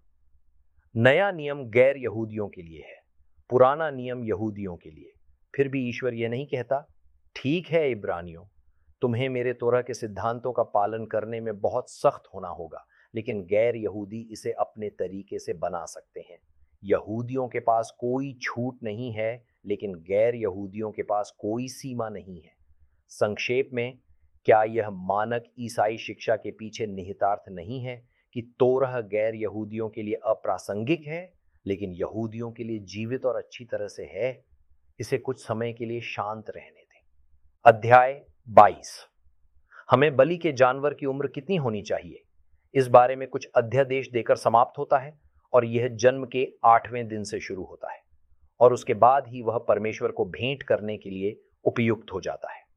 नया नियम गैर यहूदियों के लिए है, पुराना नियम यहूदियों के लिए। फिर भी ईश्वर यह नहीं कहता, ठीक है इब्रानियों, तुम्हें मेरे तोरह के सिद्धांतों का पालन करने में बहुत सख्त होना होगा, लेकिन गैर यहूदी इसे अपने तरीके से बना सकते हैं। यहूदियों के पास कोई छूट नहीं है, लेकिन गैर यहूदियों के पास कोई सीमा नहीं है। संक्षेप में, क्या यह मानक ईसाई शिक्षा के पीछे निहितार्थ नहीं है कि तोरह गैर यहूदियों के लिए अप्रासंगिक है, लेकिन यहूदियों के लिए जीवित और अच्छी तरह से है? इसे कुछ समय के लिए शांत रहने दें। अध्याय 22। हमें बलि के जानवर की उम्र कितनी होनी चाहिए, इस बारे में कुछ अध्यादेश देकर समाप्त होता है, और यह जन्म के 8वें दिन से शुरू होता है, और उसके बाद ही वह परमेश्वर को भेंट करने के लिए उपयुक्त हो जाता है।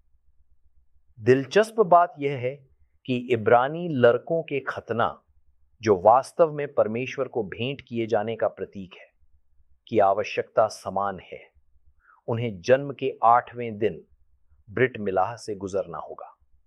दिलचस्प बात यह है कि इब्रानी लड़कों के खतना, जो वास्तव में परमेश्वर को भेंट किए जाने का प्रतीक है, की आवश्यकता समान है। उन्हें जन्म के 8वें दिन ब्रिट मिलाह से गुजरना होगा।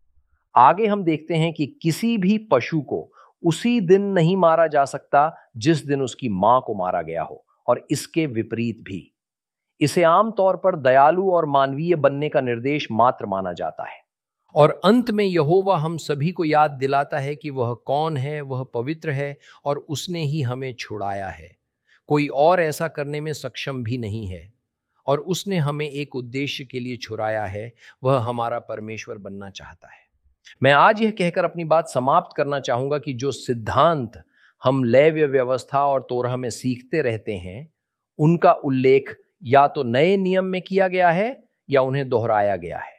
आगे हम देखते हैं कि किसी भी पशु को उसी दिन नहीं मारा जा सकता जिस दिन उसकी मां को मारा गया हो, और इसके विपरीत भी। इसे आमतौर पर दयालु और मानवीय बनने का निर्देश मात्र माना जाता है। और अंत में यहोवा हम सभी को याद दिलाता है कि वह कौन है, वह पवित्र है और उसने ही हमें छुड़ाया है। कोई और ऐसा करने में सक्षम भी नहीं है, और उसने हमें एक उद्देश्य के लिए छुड़ाया है, वह हमारा परमेश्वर बनना चाहता है। मैं आज यह कहकर अपनी बात समाप्त करना चाहूंगा कि जो सिद्धांत हम लेव्य व्यवस्था और तोरह में सीखते रहते हैं, उनका उल्लेख या तो नए नियम में किया गया है या उन्हें दोहराया गया है।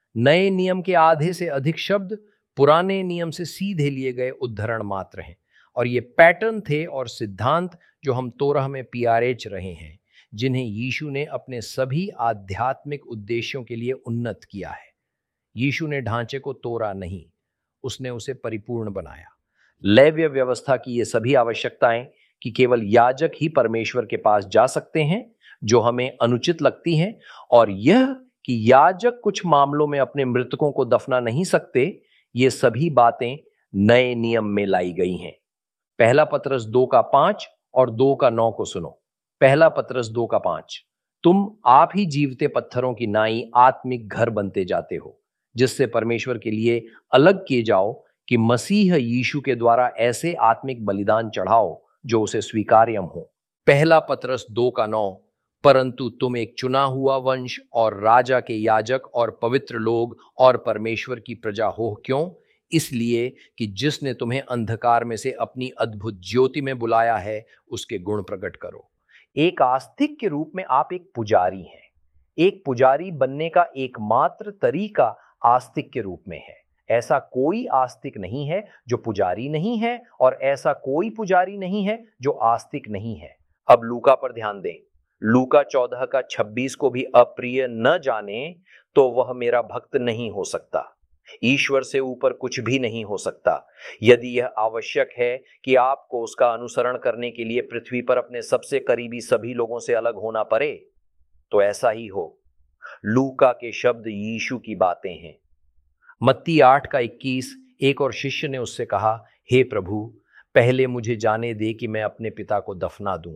नए नियम के आधे से अधिक शब्द पुराने नियम से सीधे लिए गए उद्धरण मात्र हैं, और ये पैटर्न थे और सिद्धांत जो हम तोरह में पियारेच रहे हैं, जिन्हें यीशु ने अपने सभी आध्यात्मिक उद्देश्यों के लिए उन्नत किया है। यीशु ने ढांचे को तोड़ा नहीं, उसने उसे परिपूर्ण बनाया। लेव्य व्यवस्था की ये सभी आवश्यकताएं कि केवल याजक ही परमेश्वर के पास जा सकते हैं, जो हमें अनुचित लगती हैं, और यह कि याजक कुछ मामलों में अपने मृतकों को दफना नहीं सकते, ये सभी बातें नए नियम में लाई गई हैं। पहला पतरस 2:5 और 2:9 को सुनो। पहला पतरस 2:5, तुम आप ही जीवते पत्थरों की नाई आत्मिक घर बनते जाते हो, जिससे परमेश्वर के लिए अलग किए जाओ, कि मसीह यीशु के द्वारा ऐसे आत्मिक बलिदान चढ़ाओ जो उसे स्वीकार्यम हो। पहला पतरस 2:9, परंतु तुम एक चुना हुआ वंश और राजा के याजक और पवित्र लोग और परमेश्वर की प्रजा हो। क्यों? इसलिए कि जिसने तुम्हें अंधकार में से अपनी अद्भुत ज्योति में बुलाया है, उसके गुण प्रकट करो। एक आस्तिक के रूप में आप एक पुजारी हैं। एक पुजारी बनने का एकमात्र तरीका आस्तिक के रूप में है। ऐसा कोई आस्तिक नहीं है जो पुजारी नहीं है, और ऐसा कोई पुजारी नहीं है जो आस्तिक नहीं है। अब लूका पर ध्यान दें। लूका 14:26 को भी अप्रिय न जाने तो वह मेरा भक्त नहीं हो सकता। ईश्वर से ऊपर कुछ भी नहीं हो सकता। यदि यह आवश्यक है कि आपको उसका अनुसरण करने के लिए पृथ्वी पर अपने सबसे करीबी सभी लोगों से अलग होना पड़े, तो ऐसा ही हो। लूका के शब्द यीशु की बातें हैं। मत्ती 8:21, एक और शिष्य ने उससे कहा, हे प्रभु, पहले मुझे जाने दे कि मैं अपने पिता को दफना दूं।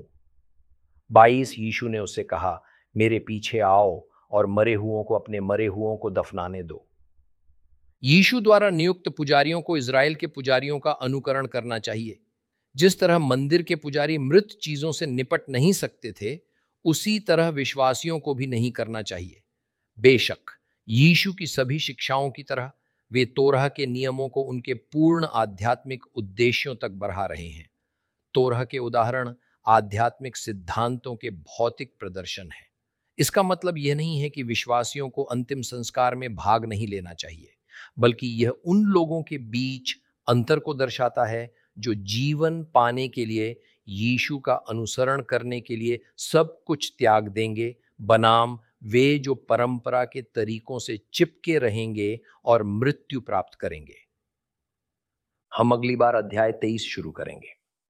22, यीशु ने उससे कहा, मेरे पीछे आओ और मरे हुओं को अपने मरे हुओं को दफनाने दो। यीशु द्वारा नियुक्त पुजारियों को इज़राइल के पुजारियों का अनुकरण करना चाहिए। जिस तरह मंदिर के पुजारी मृत चीजों से निपट नहीं सकते थे, उसी तरह विश्वासियों को भी नहीं करना चाहिए। बेशक यीशु की सभी शिक्षाओं की तरह वे तोरह के नियमों को उनके पूर्ण आध्यात्मिक उद्देश्यों तक बढ़ा रहे हैं। तोरह के उदाहरण आध्यात्मिक सिद्धांतों के भौतिक प्रदर्शन हैं। इसका मतलब यह नहीं है कि विश्वासियों को अंतिम संस्कार में भाग नहीं लेना चाहिए, बल्कि यह उन लोगों के बीच अंतर को दर्शाता है जो जीवन पाने के लिए यीशु का अनुसरण करने के लिए सब कुछ त्याग देंगे, बनाम वे जो परंपरा के तरीकों से चिपके रहेंगे और मृत्यु प्राप्त करेंगे। हम अगली बार अध्याय 23 शुरू करेंगे।